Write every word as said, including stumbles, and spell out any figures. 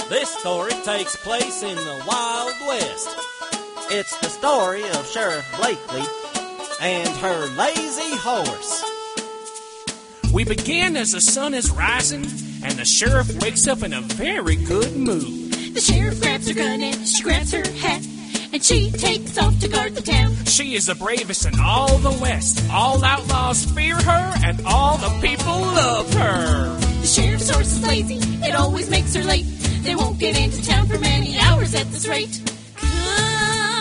This story takes place in the Wild West. It's the story of Sheriff Blakely and her lazy horse. We begin as the sun is rising, and the sheriff wakes up in a very good mood. The sheriff grabs her gun and she grabs her hat, and she takes off to guard the town. She is the bravest in all the West. All outlaws fear her, and all the people love her. The sheriff's horse is lazy, it always makes her late. They won't get into town for many hours at this rate. Come